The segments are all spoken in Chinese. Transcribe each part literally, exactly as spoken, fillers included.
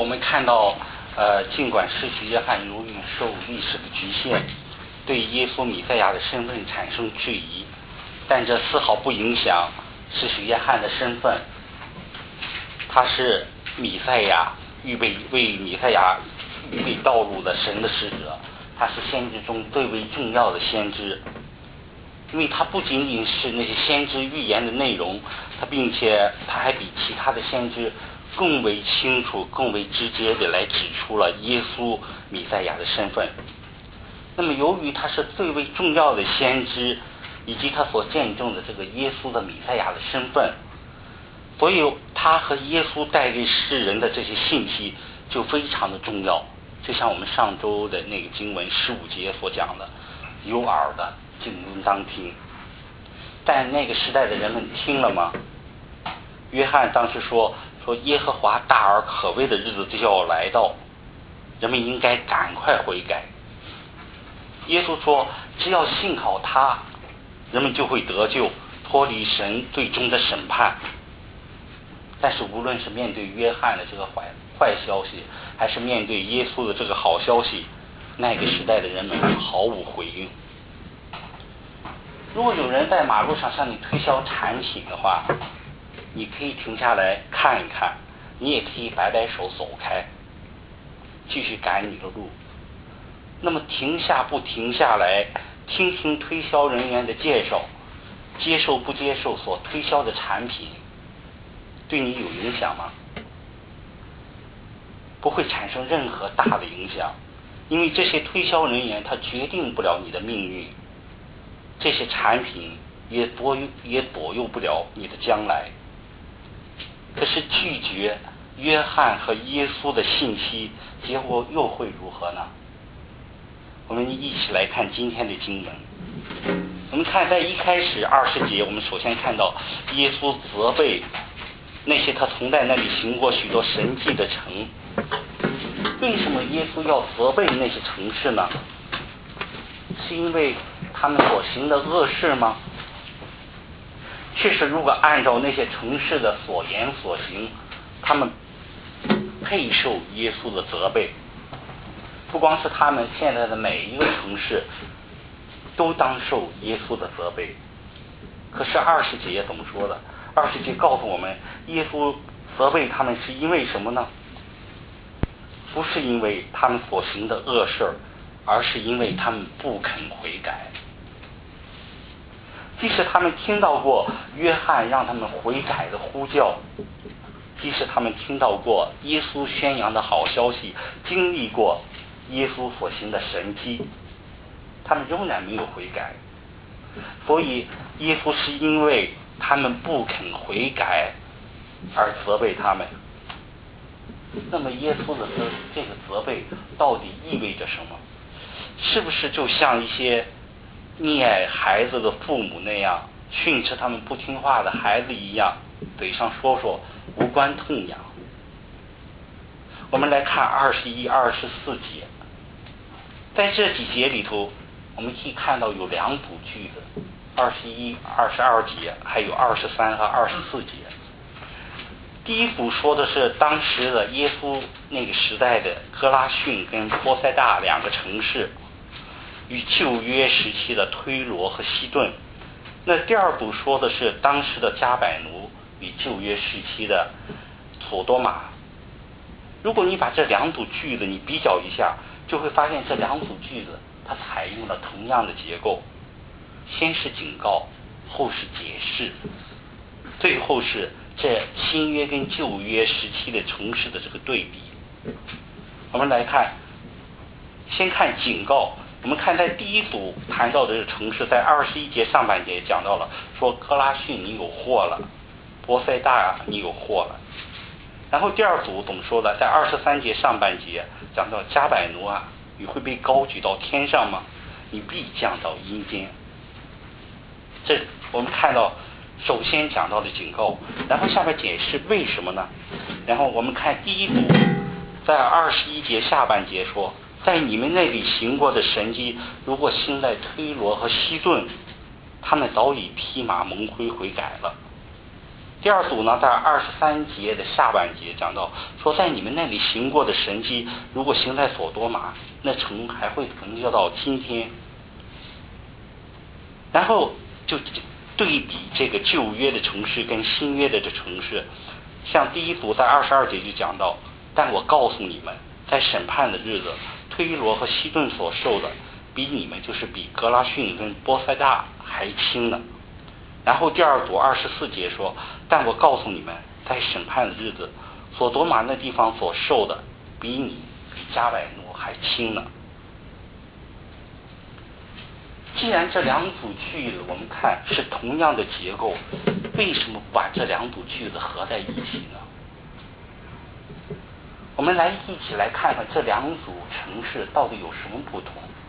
我们看到，呃，尽管施洗约翰由于受历史的局限，对耶稣弥赛亚的身份产生质疑，但这丝毫不影响施洗约翰的身份。他是弥赛亚预备为弥赛亚预备道路的神的使者，他是先知中最为重要的先知，因为他不仅仅是那些先知预言的内容，他并且他还比其他的先知更为清楚、更为直接的来指出了耶稣弥赛亚的身份。那么由于他是最为重要的先知，以及他所见证的这个耶稣的弥赛亚的身份，所以他和耶稣带给世人的这些信息就非常的重要。就像我们上周的那个经文十五节所讲的，有耳的就应当听。但那个时代的人们听了吗？约翰当时说说耶和华大而可畏的日子就要来到，人们应该赶快悔改。耶稣说只要信靠他，人们就会得救，脱离神最终的审判。但是无论是面对约翰的这个坏坏消息，还是面对耶稣的这个好消息，那个时代的人们毫无回应。如果有人在马路上向你推销产品的话，你可以停下来看一看，你也可以摆摆手走开，继续赶你的路。那么停下不停下来听听推销人员的介绍，接受不接受所推销的产品，对你有影响吗？不会产生任何大的影响，因为这些推销人员他决定不了你的命运，这些产品也左右也左右不了你的将来。可是拒绝约翰和耶稣的信息，结果又会如何呢？我们一起来看今天的经文。我们看在一开始二十节，我们首先看到耶稣责备那些他曾在那里行过许多神迹的城。为什么耶稣要责备那些城市呢？是因为他们所行的恶事吗？确实，如果按照那些城市的所言所行，他们配受耶稣的责备。不光是他们，现在的每一个城市都当受耶稣的责备。可是二十节怎么说的？二十节告诉我们，耶稣责备他们是因为什么呢？不是因为他们所行的恶事，而是因为他们不肯悔改。即使他们听到过约翰让他们悔改的呼叫，即使他们听到过耶稣宣扬的好消息，经历过耶稣所行的神迹，他们仍然没有悔改。所以耶稣是因为他们不肯悔改而责备他们。那么耶稣的这个责备到底意味着什么？是不是就像一些溺爱孩子的父母那样，训斥他们不听话的孩子一样，嘴上说说，无关痛痒？我们来看二十一、二十四节，在这几节里头，我们可以看到有两组句子，二十一、二十二节，还有二十三和二十四节。第一组说的是当时的耶稣那个时代的哥拉汛跟波塞大两个城市，与旧约时期的推罗和西顿。那第二组说的是当时的加百奴与旧约时期的索多玛。如果你把这两组句子你比较一下，就会发现这两组句子它采用了同样的结构，先是警告，后是解释，最后是这新约跟旧约时期的城市的这个对比。我们来看，先看警告。我们看在第一组谈到的这个城市，在二十一节上半节讲到了，说哥拉汛你有祸了，波塞大你有祸了。然后第二组怎么说的？在二十三节上半节讲到加百奴啊，你会被高举到天上吗？你必降到阴间。这我们看到首先讲到的警告，然后下面解释为什么呢？然后我们看第一组，在二十一节下半节说，在你们那里行过的神迹，如果行在推罗和西顿，他们早已披麻蒙灰悔改了。 第二组呢，在二十三节的下半节讲到说，在你们那里行过的神迹，如果行在所多玛，那城还会存留到今天。然后就对比这个旧约的城市跟新约的这城市，像第一组在二十二节就讲到，但我告诉你们，在审判的日子，推罗和西顿所受的，比你们就是比格拉逊跟波塞大还轻呢。然后第二组二十四节说，但我告诉你们，在审判的日子，所多玛那地方所受的，比你比加百农还轻呢。既然这两组句子我们看是同样的结构，为什么不把这两组句子合在一起呢？我们来一起来看看这两组城市到底有什么不同。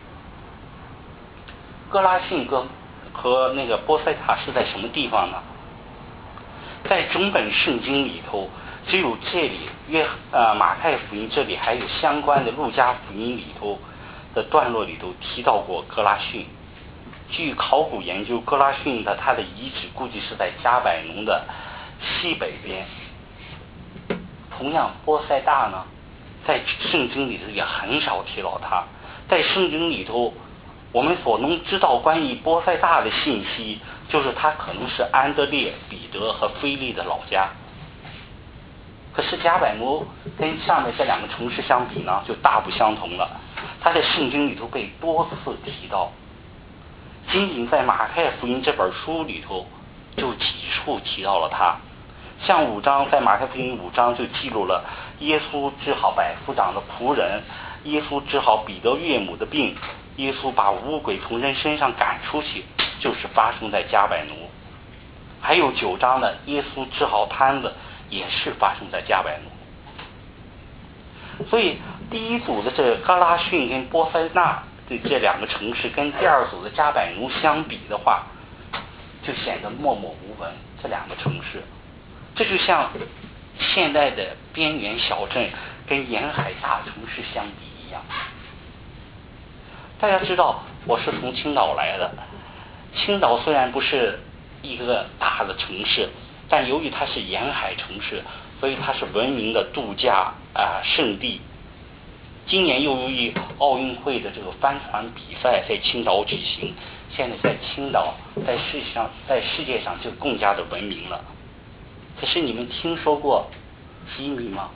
哥拉汛和和那个波塞塔是在什么地方呢？在整本圣经里头，只有这里约呃马太福音这里还有相关的路加福音里头的段落里头提到过哥拉汛。据考古研究，哥拉汛的它的遗址估计是在加百农的西北边。同样，波塞大呢，在圣经里头也很少提到它。在圣经里头，我们所能知道关于波塞大的信息，就是它可能是安德烈、彼得和腓力的老家。可是加百农跟上面这两个城市相比呢，就大不相同了。它在圣经里头被多次提到。仅仅在马太福音这本书里头就几处提到了他，像五章，在马太福音五章就记录了耶稣治好百夫长的仆人，耶稣治好彼得岳母的病，耶稣把污鬼从人身上赶出去，就是发生在加百农。还有九章的耶稣治好瘫子，也是发生在加百农。所以第一组的这个哥拉汛跟波塞那对这两个城市跟第二组的加百农相比的话，就显得默默无闻。这两个城市，这就像现代的边缘小镇跟沿海大城市相比一样。大家知道我是从青岛来的，青岛虽然不是一个大的城市，但由于它是沿海城市，所以它是闻名的度假啊、呃、胜地。今年又由于奥运会的这个帆船比赛在青岛举行，现在在青岛在世界上在世界上就更加的闻名了。可是你们听说过吉米吗？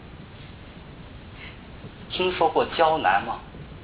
听说过胶南吗？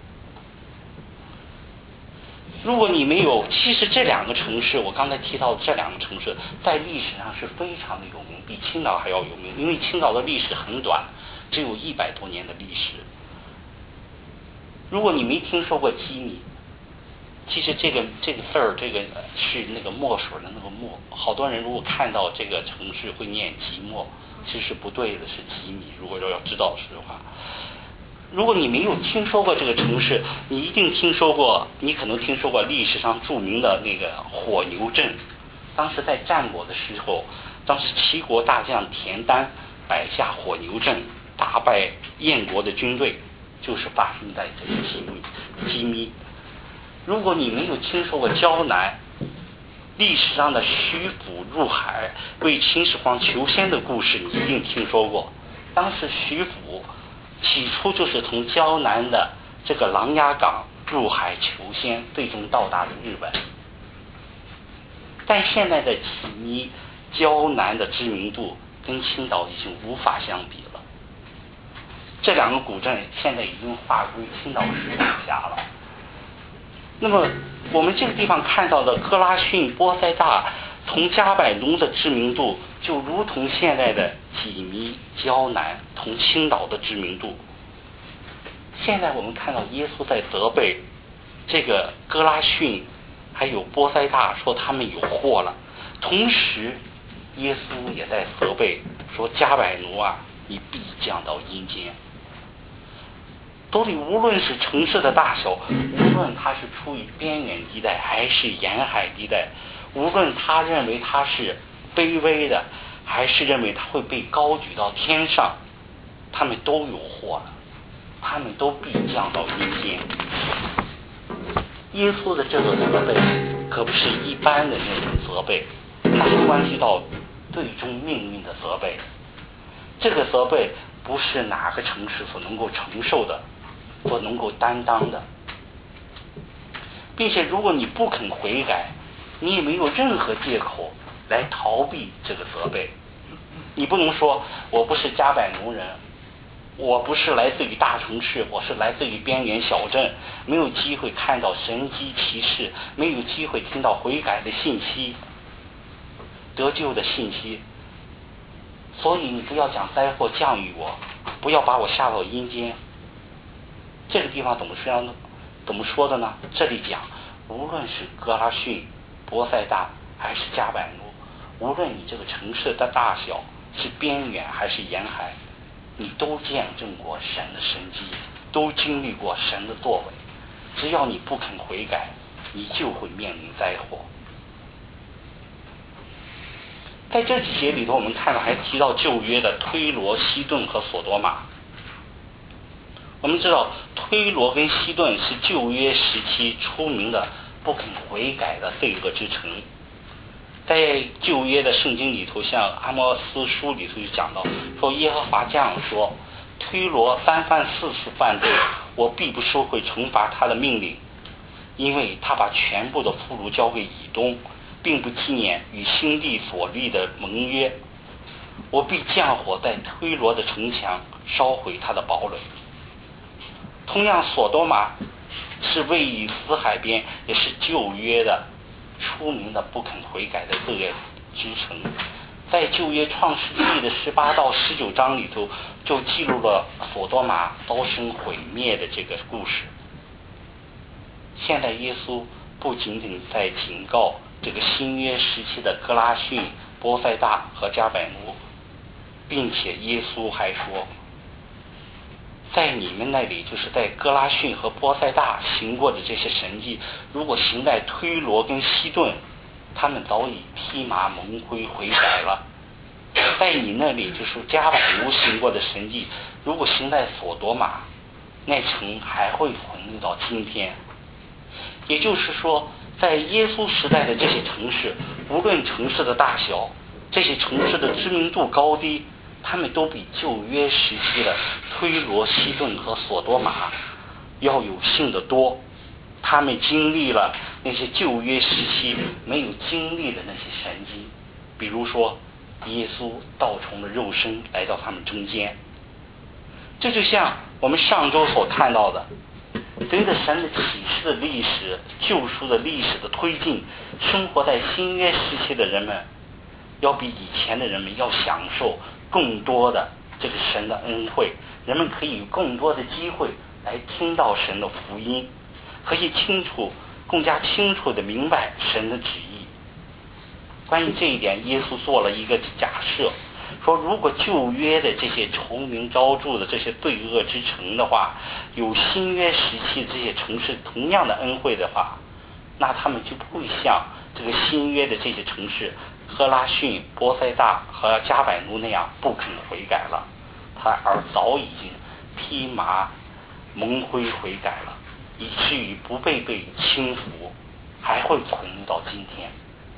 如果你没有，其实这两个城市，我刚才提到的这两个城市，在历史上是非常的有名，比青岛还要有名。因为青岛的历史很短，只有一百多年的历史。如果你没听说过基米，其实这个这个字儿，这个是那个墨水的那个墨。好多人如果看到这个城市会念即墨，其实不对的，是基米。如果要知道实话，如果你没有听说过这个城市，你一定听说过，你可能听说过历史上著名的那个火牛阵。当时在战国的时候，当时齐国大将田单摆下火牛阵，打败燕国的军队。就是发生在这个基米基米。如果你没有听说过胶南，历史上的徐府入海为秦始皇求仙的故事，你一定听说过。当时徐府起初就是从胶南的这个琅琊港入海求仙，最终到达了日本。但现在的基米、胶南的知名度跟青岛已经无法相比了。这两个古镇现在已经划归青岛市管辖了。那么我们这个地方看到的哥拉汛、波塞大同加百农的知名度，就如同现在的济弥、胶南同青岛的知名度。现在我们看到耶稣在责备这个哥拉汛还有波塞大，说他们有祸了。同时耶稣也在责备说，加百农啊，你必降到阴间。所以无论是城市的大小，无论他是处于边远地带还是沿海地带，无论他认为他是卑微的，还是认为他会被高举到天上，他们都有祸了，他们都必降到阴间。耶稣的这个责备可不是一般的那种责备，它是关系到最终命运的责备。这个责备不是哪个城市所能够承受的，所能够担当的，并且如果你不肯悔改，你也没有任何借口来逃避这个责备。你不能说我不是加百农人，我不是来自于大城市，我是来自于边缘小镇，没有机会看到神迹奇事，没有机会听到悔改的信息，得救的信息，所以你不要讲灾祸降于我，不要把我下到阴间。这个地方怎么说呢？怎么说的呢？这里讲，无论是格拉逊、波塞大还是加百农，无论你这个城市的大小是边远还是沿海，你都见证过神的神迹，都经历过神的作为。只要你不肯悔改，你就会面临灾祸。在这几节里头，我们看到还提到旧约的推罗、西顿和索多玛。我们知道推罗跟西顿是旧约时期出名的不肯悔改的罪恶之城。在旧约的圣经里头，像阿摩斯书里头就讲到，说耶和华这样说，推罗三番四次犯罪，我必不收回惩罚他的命令，因为他把全部的俘虏交给以东，并不纪念与兄弟所立的盟约，我必降火在推罗的城墙，烧毁他的堡垒。同样，索多玛是位于死海边，也是旧约的出名的不肯悔改的罪恶之城。在旧约创世纪的十八到十九章里头，就记录了索多玛遭生毁灭的这个故事。现在耶稣不仅仅在警告这个新约时期的格拉逊、波塞大和加百农，并且耶稣还说，在你们那里，就是在格拉逊和波塞大行过的这些神迹，如果行在推罗跟西顿，他们早已披麻蒙灰悔改了。在你那里，就是加百农行过的神迹，如果行在索多玛，那城还会存留到今天。也就是说，在耶稣时代的这些城市，无论城市的大小，这些城市的知名度高低，他们都比旧约时期的推罗、西顿和索多玛要有幸的多。他们经历了那些旧约时期没有经历的那些神迹，比如说耶稣道成了肉身来到他们中间。这就像我们上周所看到的，随着神的启示的历史、救赎的历史的推进，生活在新约时期的人们要比以前的人们要享受更多的这个神的恩惠，人们可以有更多的机会来听到神的福音，可以清楚更加清楚地明白神的旨意。关于这一点，耶稣做了一个假设，说如果旧约的这些臭名昭著的这些罪恶之城的话，有新约时期这些城市同样的恩惠的话，那他们就不会像这个新约的这些城市赫拉逊、波塞大和加百农那样不肯悔改了，他而早已经披麻蒙灰悔改了，以至于不被被轻浮，还会存留到今天。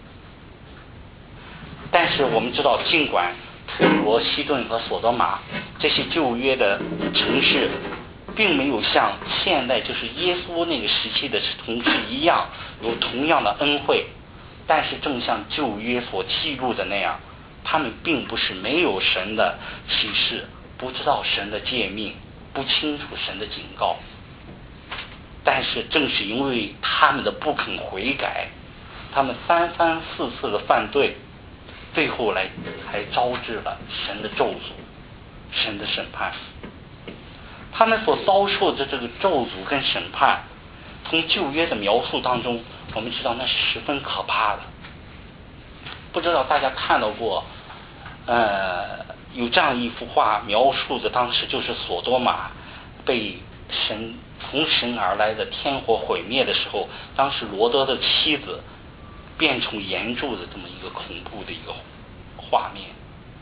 但是我们知道，尽管推罗、西顿和索多玛这些旧约的城市并没有像现在就是耶稣那个时期的城市一样有同样的恩惠，但是正像旧约所记录的那样，他们并不是没有神的启示，不知道神的诫命，不清楚神的警告。但是正是因为他们的不肯悔改，他们三番四次的犯罪，最后来还招致了神的咒诅，神的审判。他们所遭受的这个咒诅跟审判，从旧约的描述当中，我们知道那是十分可怕的。不知道大家看到过，呃，有这样一幅画描述的，当时就是索多玛被神从神而来的天火毁灭的时候，当时罗德的妻子变成岩柱的这么一个恐怖的一个画面。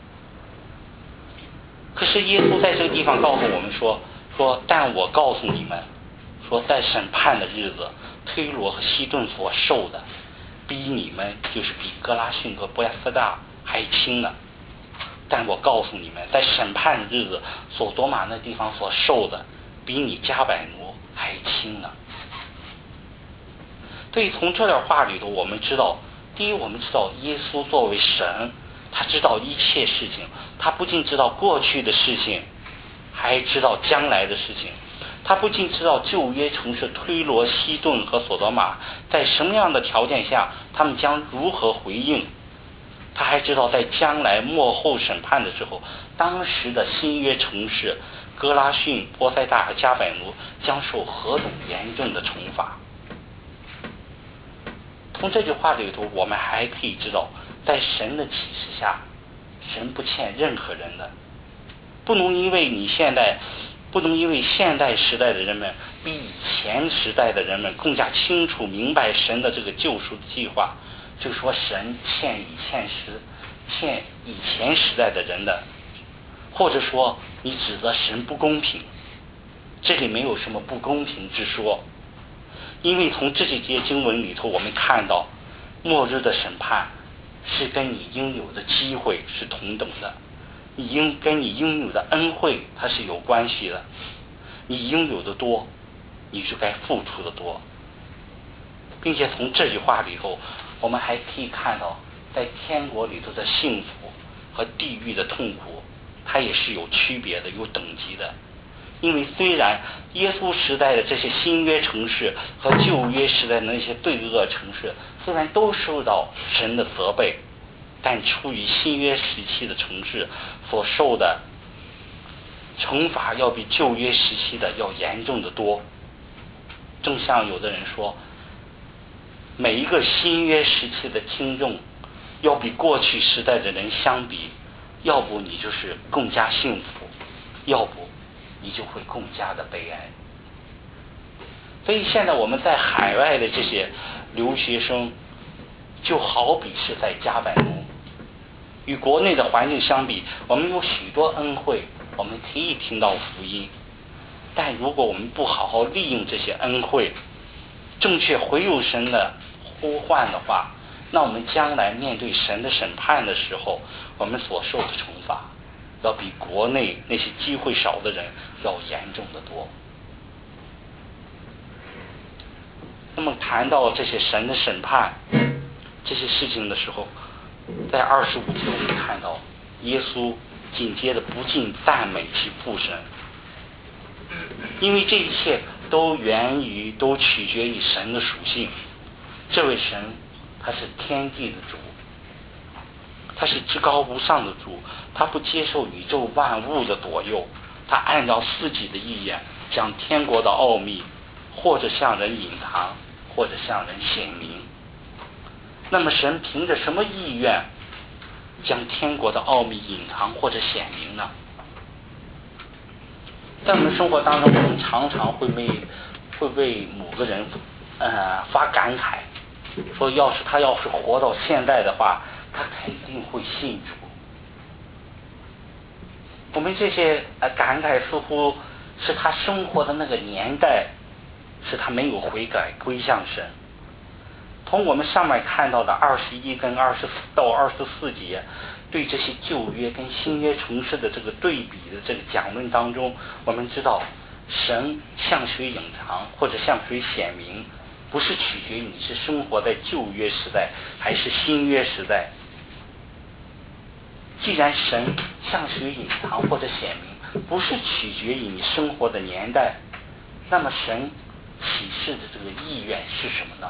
可是耶稣在这个地方告诉我们说说但我告诉你们，说在审判的日子，推罗和西顿所受的，比你们就是比格拉逊和波亚斯大还轻呢。但我告诉你们，在审判的日子，所多玛那地方所受的，比你加百奴还轻呢。所以从这段话里头，我们知道，第一，我们知道耶稣作为神，他知道一切事情，他不仅知道过去的事情，还知道将来的事情。他不仅知道旧约城市推罗、西顿和所多玛在什么样的条件下，他们将如何回应，他还知道在将来末后审判的时候，当时的新约城市哥拉汛、波塞大和加百奴将受何种严重的惩罚。从这句话里头，我们还可以知道，在神的启示下，神不欠任何人的，不能因为你现在不能因为现代时代的人们比以前时代的人们更加清楚明白神的这个救赎的计划，就说神欠以前时欠以前时代的人的，或者说你指责神不公平，这里没有什么不公平之说。因为从这几节经文里头，我们看到末日的审判是跟你应有的机会是同等的，你应跟你应有的恩惠它是有关系的，你应有的多，你就该付出的多。并且从这句话里头，我们还可以看到，在天国里头的幸福和地狱的痛苦，它也是有区别的，有等级的。因为虽然耶稣时代的这些新约城市和旧约时代的那些罪恶城市，虽然都受到神的责备，但出于新约时期的城市所受的惩罚要比旧约时期的要严重的多。正像有的人说，每一个新约时期的听众要比过去时代的人相比，要不你就是更加幸福，要不你就会更加的悲哀。所以现在我们在海外的这些留学生，就好比是在加百农，与国内的环境相比，我们有许多恩惠，我们可以听到福音，但如果我们不好好利用这些恩惠，正确回应神的呼唤的话，那我们将来面对神的审判的时候，我们所受的惩罚要比国内那些机会少的人要严重的多。那么谈到这些神的审判这些事情的时候，在二十五节我们看到耶稣紧接着不禁赞美其父神，因为这一切都源于都取决于神的属性。这位神他是天地的主，他是至高无上的主，他不接受宇宙万物的左右，他按照自己的意愿将天国的奥秘或者向人隐藏，或者向人显明。那么神凭着什么意愿将天国的奥秘隐藏或者显明呢？在我们生活当中，我们常常会为会为某个人呃发感慨，说要是他要是活到现在的话，他肯定会信主。我们这些呃感慨似乎是他生活的那个年代，是他没有悔改归向神。从我们上面看到的二十一跟二十四到二十四节，对这些旧约跟新约城市的这个对比的这个讲论当中，我们知道神向谁隐藏或者向谁显明，不是取决于你是生活在旧约时代还是新约时代。既然神向谁隐藏或者显明不是取决于你生活的年代，那么神启示的这个意愿是什么呢？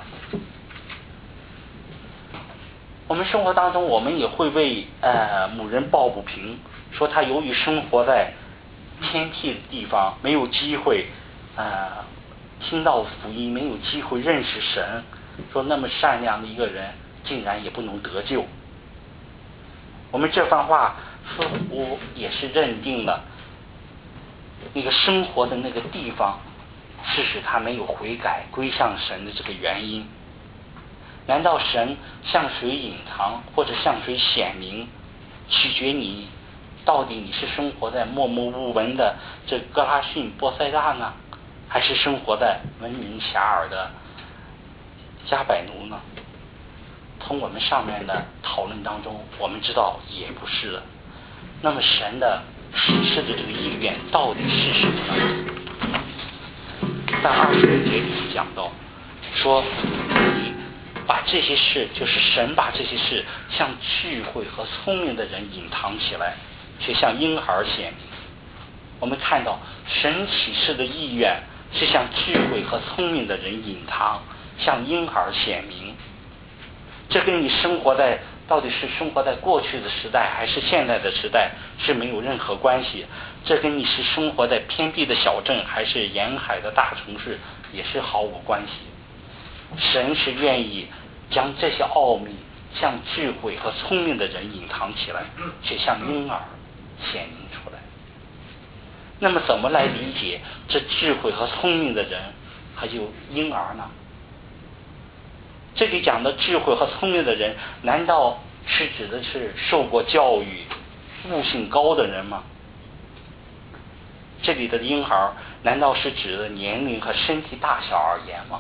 我们生活当中，我们也会为呃某人抱不平，说他由于生活在偏僻的地方，没有机会呃听到福音，没有机会认识神，说那么善良的一个人竟然也不能得救。我们这番话似乎也是认定了那个生活的那个地方是使他没有悔改归向神的这个原因。难道神向谁隐藏或者向谁显明，取决你到底你是生活在默默无闻的这哥拉汛波塞大呢，还是生活在闻名遐迩的加百奴呢？ 从我们上面的讨论当中，我们知道也不是的。那么神的启示的这个意愿到底是什么呢？在二十五节里面讲到，说你把这些事，就是神把这些事向智慧和聪明的人隐藏起来，却向婴孩显明。我们看到神启示的意愿是向智慧和聪明的人隐藏，向婴孩显明。这跟你生活在到底是生活在过去的时代还是现在的时代是没有任何关系，这跟你是生活在偏僻的小镇还是沿海的大城市也是毫无关系。神是愿意将这些奥秘向智慧和聪明的人隐藏起来，却向婴儿显明出来。那么怎么来理解这智慧和聪明的人还有婴儿呢？这里讲的智慧和聪明的人，难道是指的是受过教育、悟性高的人吗？这里的婴孩难道是指的年龄和身体大小而言吗？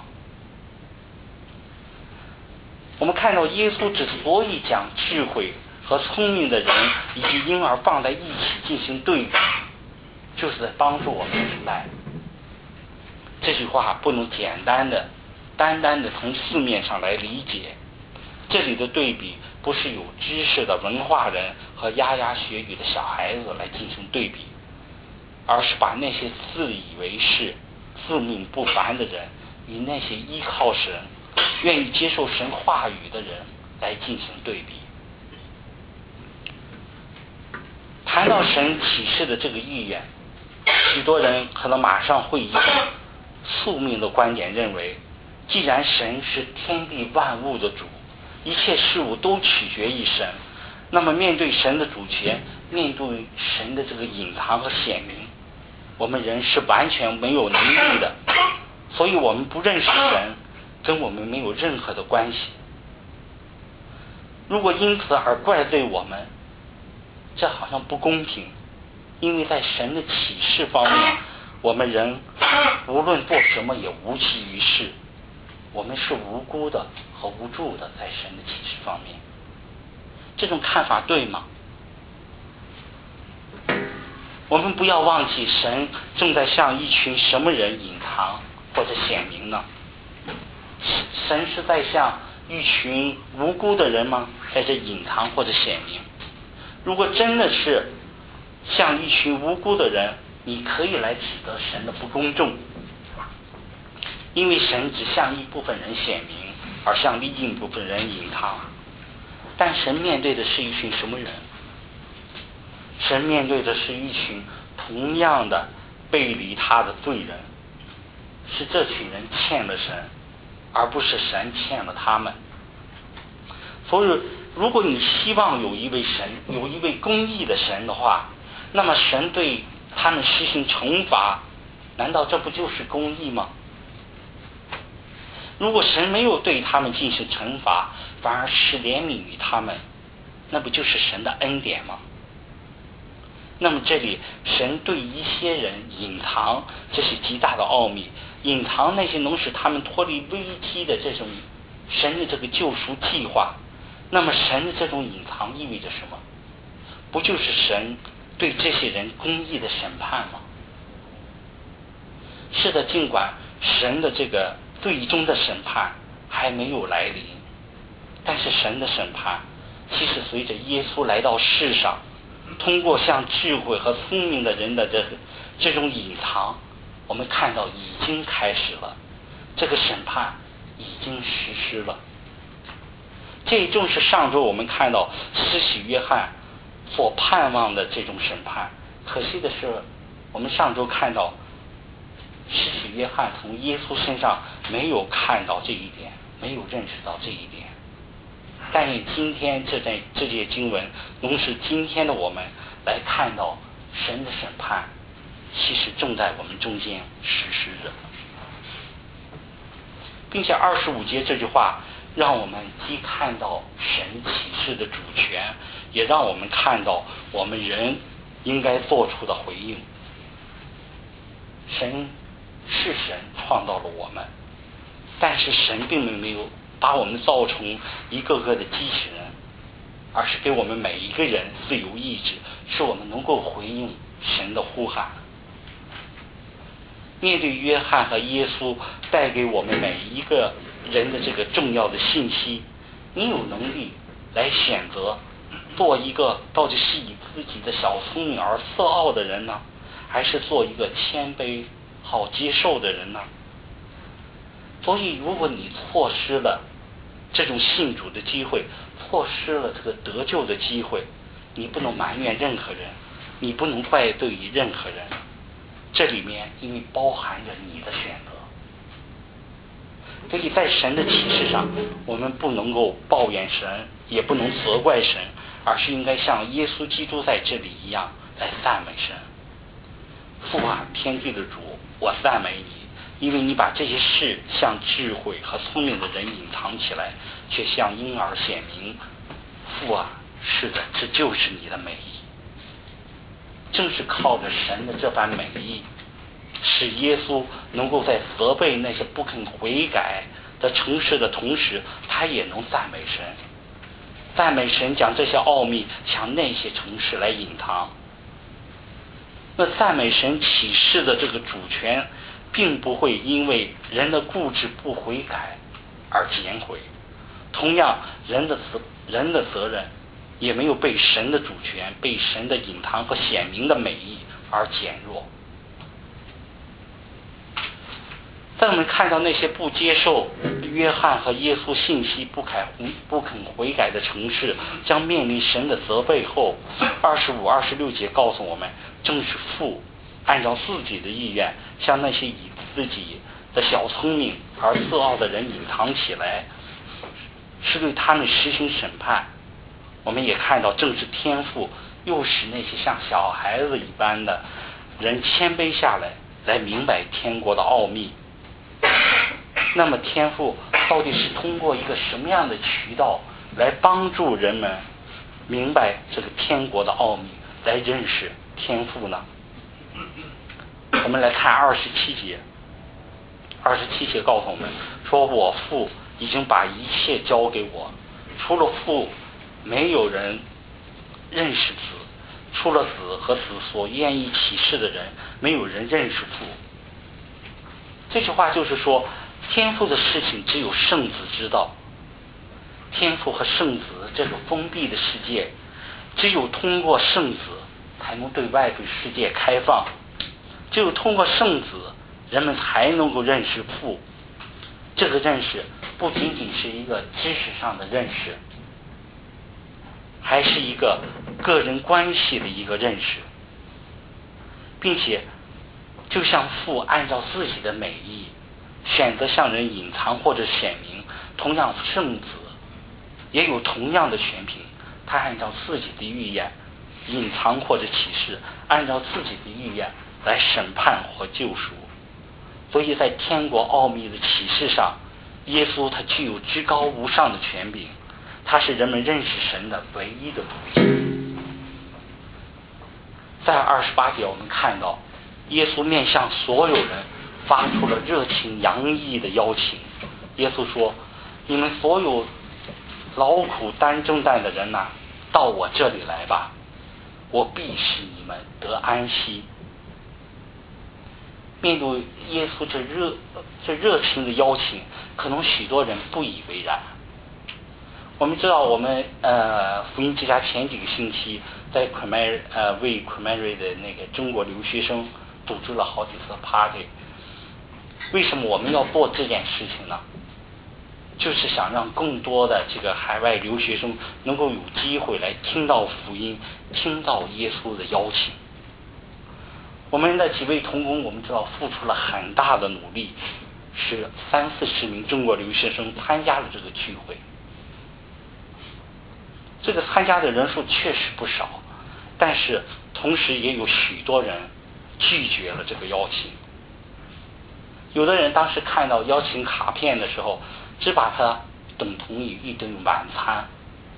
我们看到耶稣之所以将智慧和聪明的人以及婴儿放在一起进行对比，就是在帮助我们明白这句话不能简单的单单的从字面上来理解。这里的对比不是有知识的文化人和牙牙学语的小孩子来进行对比，而是把那些自以为是、自命不凡的人与那些依靠神、愿意接受神话语的人来进行对比。谈到神启示的这个意愿，许多人可能马上会以宿命的观点认为，既然神是天地万物的主，一切事物都取决于神，那么面对神的主权，面对神的这个隐藏和显明，我们人是完全没有能力的，所以我们不认识神，跟我们没有任何的关系。如果因此而怪罪我们，这好像不公平，因为在神的启示方面，我们人无论做什么也无济于事，我们是无辜的和无助的，在神的启示方面。这种看法对吗？我们不要忘记，神正在向一群什么人隐藏或者显明呢？神是在向一群无辜的人吗？在这隐藏或者显明？如果真的是向一群无辜的人，你可以来指责神的不公正，因为神只向一部分人显明，而向另一部分人隐藏。但神面对的是一群什么人？神面对的是一群同样的背离他的罪人，是这群人欠了神，而不是神欠了他们。所以如果你希望有一位神，有一位公义的神的话，那么神对他们实行惩罚，难道这不就是公义吗？如果神没有对他们进行惩罚，反而是怜悯于他们，那不就是神的恩典吗？那么这里神对一些人隐藏，这是极大的奥秘，隐藏那些能使他们脱离危机的这种神的这个救赎计划。那么神的这种隐藏意味着什么？不就是神对这些人公义的审判吗？是的，尽管神的这个最终的审判还没有来临，但是神的审判其实随着耶稣来到世上，通过向智慧和聪明的人的这个这种隐藏，我们看到已经开始了，这个审判已经实施了。这正是上周我们看到施洗约翰所盼望的这种审判。可惜的是，我们上周看到施洗约翰从耶稣身上没有看到这一点，没有认识到这一点。但愿今天这在这节经文能使今天的我们来看到神的审判其实正在我们中间实施着，并且二十五节这句话让我们既看到神启示的主权，也让我们看到我们人应该做出的回应。神是神创造了我们，但是神并没有把我们造成一个个的机器人，而是给我们每一个人自由意志，使我们能够回应神的呼喊。面对约翰和耶稣带给我们每一个人的这个重要的信息，你有能力来选择做一个到底是以自己的小聪明而自傲的人呢，还是做一个谦卑好接受的人呢？所以如果你错失了这种信主的机会，错失了这个得救的机会，你不能埋怨任何人，你不能怪罪于任何人，这里面因为包含着你的选择。所以在神的启示上，我们不能够抱怨神，也不能责怪神，而是应该像耶稣基督在这里一样来赞美神。父啊，天地的主，我赞美你，因为你把这些事向智慧和聪明的人隐藏起来，却向婴儿显明。父啊，是的，这就是你的美意。正是靠着神的这番美意，使耶稣能够在责备那些不肯悔改的城市的同时，他也能赞美神。赞美神将这些奥秘向那些城市来隐藏。那赞美神启示的这个主权，并不会因为人的固执不悔改而减毁，同样人的责人的责任也没有被神的主权、被神的隐藏和显明的美意而减弱。在我们看到那些不接受约翰和耶稣信息、不肯不肯悔改的城市将面临神的责备后，二十五、二十六节告诉我们，正是父按照自己的意愿，向那些以自己的小聪明而自傲的人隐藏起来，是对他们实行审判。我们也看到，正是天父又使那些像小孩子一般的人谦卑下来，来明白天国的奥秘。那么天父到底是通过一个什么样的渠道来帮助人们明白这个天国的奥秘，来认识天父呢？我们来看二十七节。二十七节告诉我们说，我父已经把一切交给我，除了父没有人认识子，除了子和子所愿意启示的人，没有人认识父。这句话就是说，天父的事情只有圣子知道。天父和圣子这个封闭的世界，只有通过圣子才能对外对世界开放，只有通过圣子，人们才能够认识父。这个认识不仅仅是一个知识上的认识，还是一个个人关系的一个认识，并且就像父按照自己的美意选择向人隐藏或者显明，同样圣子也有同样的权柄，他按照自己的意愿隐藏或者启示，按照自己的意愿来审判或救赎。所以在天国奥秘的启示上，耶稣他具有至高无上的权柄，他是人们认识神的唯一的途径。在二十八节我们看到，耶稣面向所有人发出了热情洋溢的邀请。耶稣说，你们所有劳苦担重担的人呐、啊，到我这里来吧，我必使你们得安息。面对耶稣这热这热情的邀请，可能许多人不以为然。我们知道，我们呃福音之家前几个星期在昆麦呃为昆麦瑞的那个中国留学生组织了好几次 party。为什么我们要做这件事情呢？就是想让更多的这个海外留学生能够有机会来听到福音，听到耶稣的邀请。我们的几位同工，我们知道付出了很大的努力，是三四十名中国留学生参加了这个聚会。这个参加的人数确实不少，但是同时也有许多人拒绝了这个邀请。有的人当时看到邀请卡片的时候，只把它等同于一顿晚餐。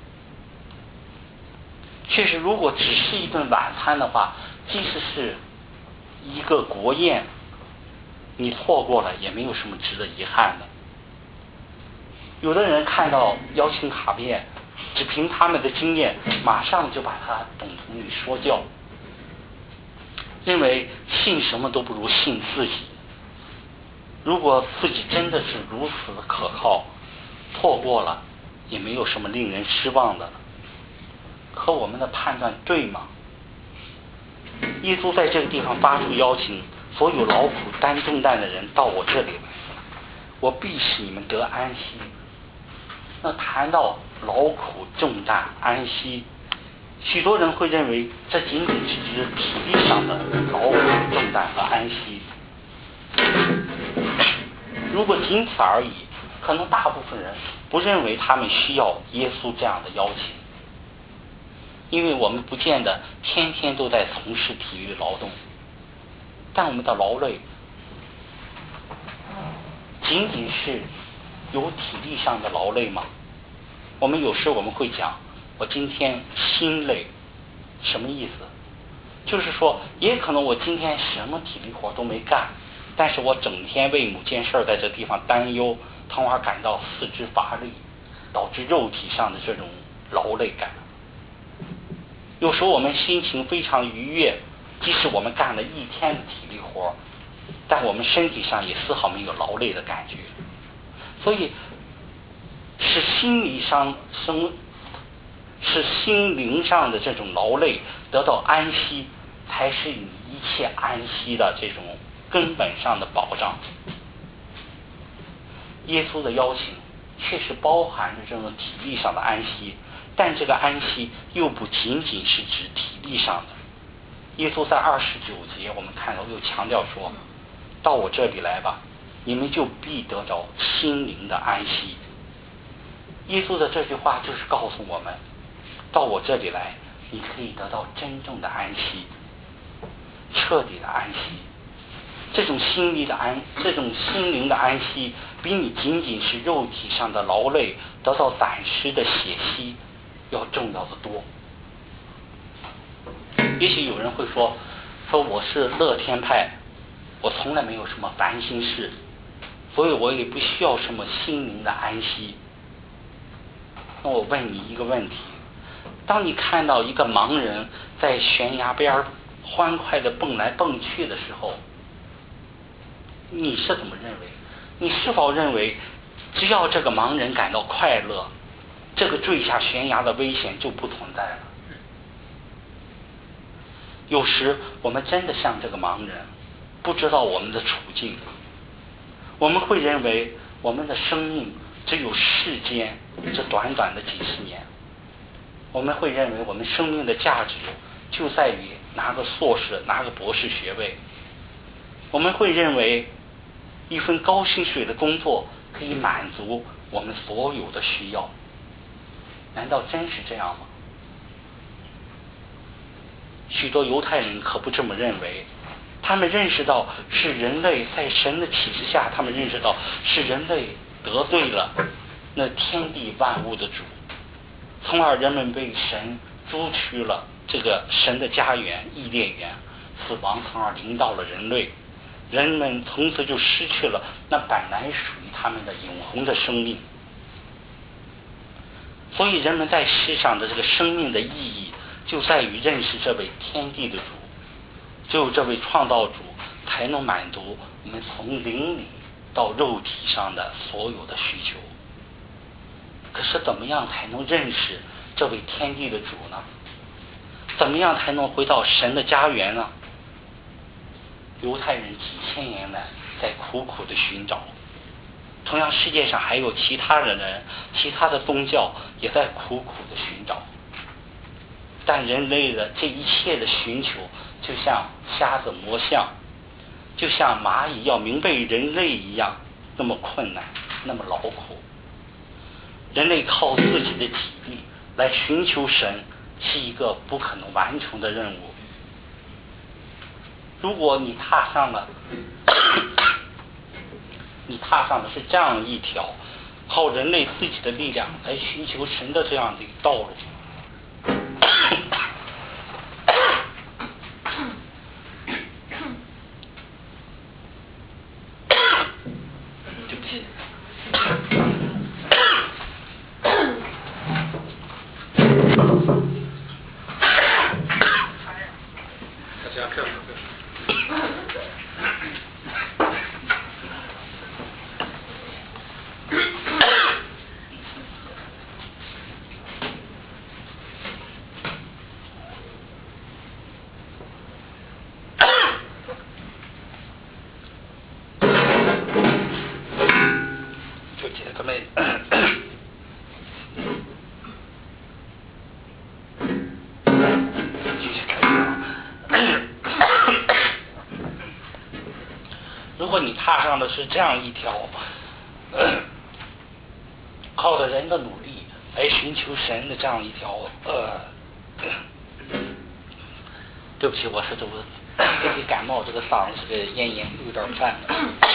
确实，如果只是一顿晚餐的话，即使是一个国宴，你错过了也没有什么值得遗憾的。 有的人看到邀请卡片，只凭他们的经验，马上就把它等同于说教，认为信什么都不如信自己。如果自己真的是如此的可靠，错过了也没有什么令人失望的。可我们的判断对吗？耶稣在这个地方发出邀请，所有劳苦担重担的人到我这里来，我必使你们得安息。那谈到劳苦重担安息，许多人会认为这仅仅是指体力上的劳苦重担和安息。如果仅此而已，可能大部分人不认为他们需要耶稣这样的邀请，因为我们不见得天天都在从事体力劳动。但我们的劳累仅仅是有体力上的劳累吗？我们有时我们会讲，我今天心累，什么意思？就是说也可能我今天什么体力活都没干，但是我整天为某件事在这地方担忧，从而感到四肢乏力，导致肉体上的这种劳累感。有时候我们心情非常愉悦，即使我们干了一天的体力活，但我们身体上也丝毫没有劳累的感觉。所以是心理上生是心灵上的这种劳累得到安息，才是你一切安息的这种根本上的保障。耶稣的邀请确实包含着这种体力上的安息，但这个安息又不仅仅是指体力上的。耶稣在二十九节我们看到又强调说，到我这里来吧，你们就必得着心灵的安息。耶稣的这句话就是告诉我们，到我这里来，你可以得到真正的安息，彻底的安息。这种心理的安，这种心灵的安息，比你仅仅是肉体上的劳累得到暂时的歇息要重要的多。也许有人会说，说我是乐天派，我从来没有什么烦心事，所以我也不需要什么心灵的安息。那我问你一个问题，当你看到一个盲人在悬崖边欢快地蹦来蹦去的时候，你是怎么认为？你是否认为只要这个盲人感到快乐，这个坠下悬崖的危险就不存在了？有时我们真的像这个盲人，不知道我们的处境，我们会认为我们的生命只有世间这短短的几十年，我们会认为我们生命的价值就在于拿个硕士拿个博士学位，我们会认为一份高薪水的工作可以满足我们所有的需要。难道真是这样吗？许多犹太人可不这么认为，他们认识到是人类在神的启示下，他们认识到是人类得罪了那天地万物的主，从而人们被神租去了这个神的家园伊甸园，死亡从而临到了人类，人们从此就失去了那本来属于他们的永恒的生命。所以人们在世上的这个生命的意义就在于认识这位天地的主，只有这位创造主才能满足我们从灵里到肉体上的所有的需求。可是怎么样才能认识这位天地的主呢？怎么样才能回到神的家园呢？犹太人几千年来在苦苦的寻找，同样世界上还有其他的人，其他的宗教也在苦苦的寻找，但人类的这一切的寻求就像瞎子摸象，就像蚂蚁要明白人类一样那么困难，那么劳苦。人类靠自己的体力来寻求神是一个不可能完成的任务。如果你踏上了你踏上的是这样一条靠人类自己的力量来寻求神的这样的一个道路，对不起， 不起，咱们继续开始。如果你踏上的是这样一条靠着人的努力来寻求神的这样一条呃，对不起，我是这个这个感冒，这个嗓子这个咽炎有点犯了。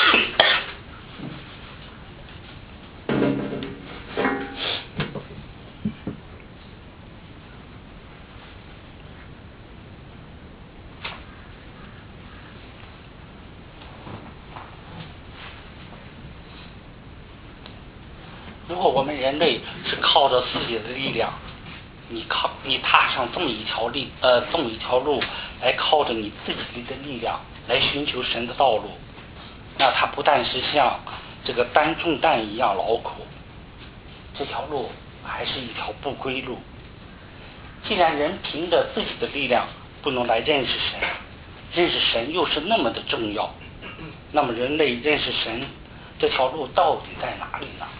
如果我们人类是靠着自己的力量，你靠你踏上这么一条力呃这么一条路，来靠着你自己的力量来寻求神的道路，那它不但是像这个担重担一样劳苦，这条路还是一条不归路。既然人凭着自己的力量不能来认识神，认识神又是那么的重要，那么人类认识神这条路到底在哪里呢？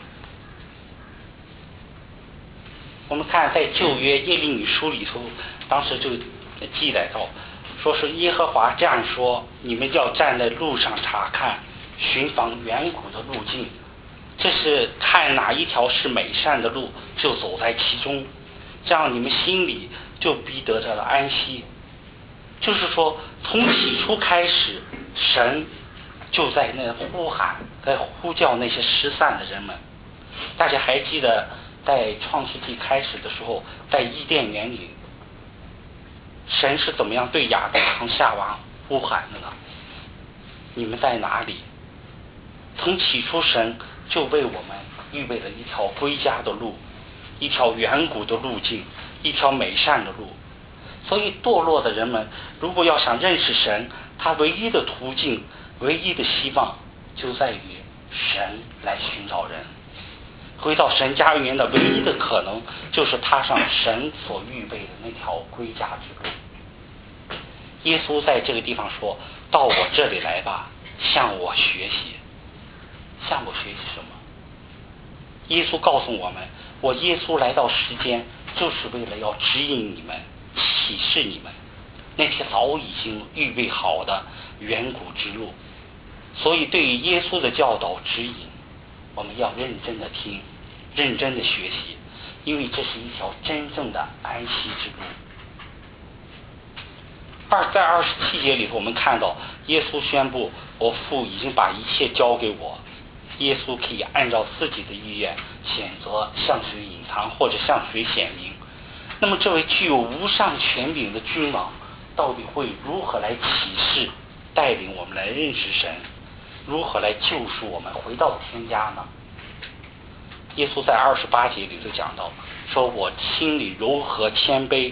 我们看在旧约耶利米书里头，当时就记载到，说是耶和华这样说：你们要站在路上查看，寻访远古的路径，这是看哪一条是美善的路，就走在其中，这样你们心里就必得着了安息。就是说，从起初开始，神就在那呼喊，在呼叫那些失散的人们。大家还记得在创世纪开始的时候，在伊甸园里，神是怎么样对亚当和夏娃呼喊的呢？你们在哪里？从起初神就为我们预备了一条归家的路，一条远古的路径，一条美善的路。所以堕落的人们如果要想认识神，他唯一的途径，唯一的希望就在于神来寻找人。回到神家园的唯一的可能，就是踏上神所预备的那条归家之路。耶稣在这个地方说：到我这里来吧，向我学习。向我学习什么？耶稣告诉我们，我耶稣来到世间，就是为了要指引你们，启示你们那些早已经预备好的远古之路。所以对于耶稣的教导指引，我们要认真的听，认真的学习，因为这是一条真正的安息之路。二在二十七节里头，我们看到耶稣宣布：我父已经把一切交给我。耶稣可以按照自己的意愿选择向谁隐藏或者向谁显明。那么这位具有无上权柄的君王到底会如何来启示带领我们来认识神，如何来救赎我们回到天家呢？耶稣在二十八节里头讲到，说我心里柔和谦卑，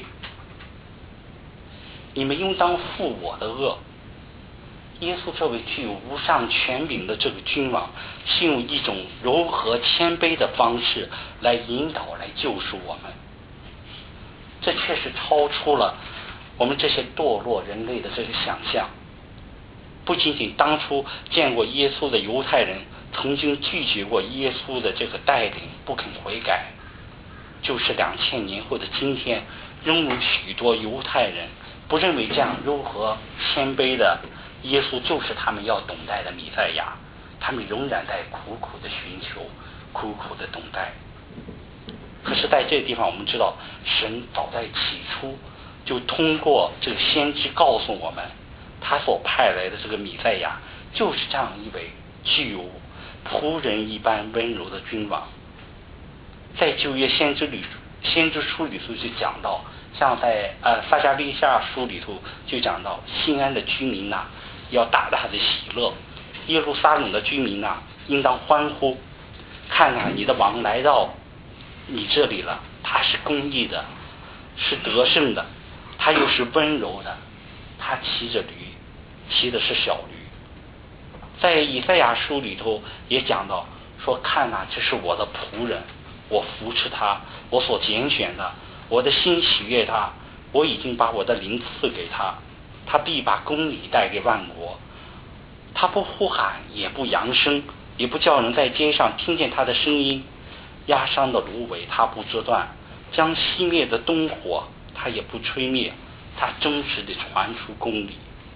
你们应当负我的恶。耶稣这位具有无上权柄的这个君王，是用一种柔和谦卑的方式来引导来救赎我们。这确实超出了我们这些堕落人类的这个想象。不仅仅当初见过耶稣的犹太人曾经拒绝过耶稣的这个带领，不肯悔改，就是两千年后的今天，仍有许多犹太人不认为这样柔和谦卑的耶稣就是他们要等待的弥赛亚，他们仍然在苦苦的寻求，苦苦的等待。可是在这个地方，我们知道神早在起初就通过这个先知告诉我们，他所派来的这个弥赛亚就是这样一位具有仆人一般温柔的君王。在旧约先知里先知书里头就讲到，像在呃撒迦利亚书里头就讲到，西安的居民呐、啊、要大大的喜乐，耶路撒冷的居民呐、啊、应当欢呼，看啊，你的王来到你这里了，他是公义的，是得胜的，他又是温柔的，他骑着驴，骑的是小驴。在以赛亚书里头也讲到，说看啊，这是我的仆人，我扶持他，我所拣选的，我的心喜悦他，我已经把我的灵赐给他，他必把公理带给万国。他不呼喊也不扬声， 也不叫人在街上听见他的声音。压伤的芦苇他不折断，将熄灭的灯火他也不吹灭，他真实地传出公理。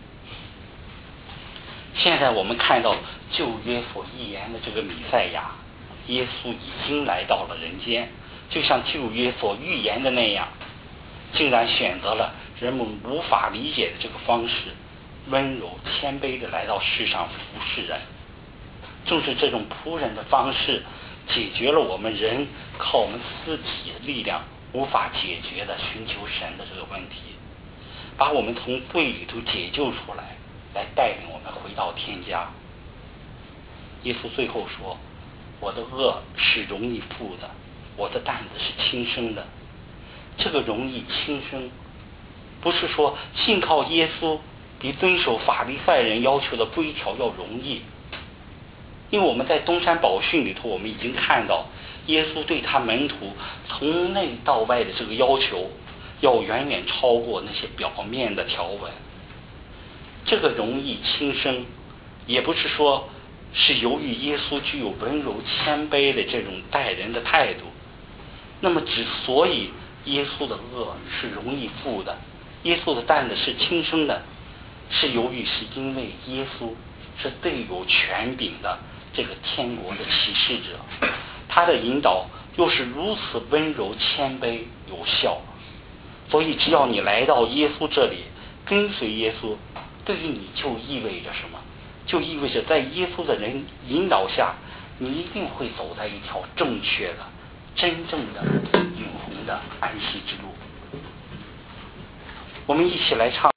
现在我们看到旧约所预言的这个弥赛亚耶稣已经来到了人间，就像旧约所预言的那样，竟然选择了人们无法理解的这个方式，温柔谦卑地来到世上服侍人。正是这种仆人的方式，解决了我们人靠我们自己的力量无法解决的寻求神的这个问题，把我们从罪里头解救出来，来带领我们回到天家。耶稣最后说，我的恶是容易负的，我的担子是轻生的。这个容易轻生，不是说信靠耶稣比遵守法利赛人要求的规条要容易，因为我们在东山宝训里头，我们已经看到耶稣对他门徒从内到外的这个要求要远远超过那些表面的条文。这个容易轻生，也不是说是由于耶稣具有温柔谦卑的这种待人的态度。那么之所以耶稣的恶是容易负的，耶稣的担子是轻生的，是由于是因为耶稣是最有权柄的这个天国的启示者，他的引导又是如此温柔谦卑有效。所以只要你来到耶稣这里，跟随耶稣，对于你就意味着什么？就意味着在耶稣的人引导下，你一定会走在一条正确的、真正的、永恒的安息之路。我们一起来唱。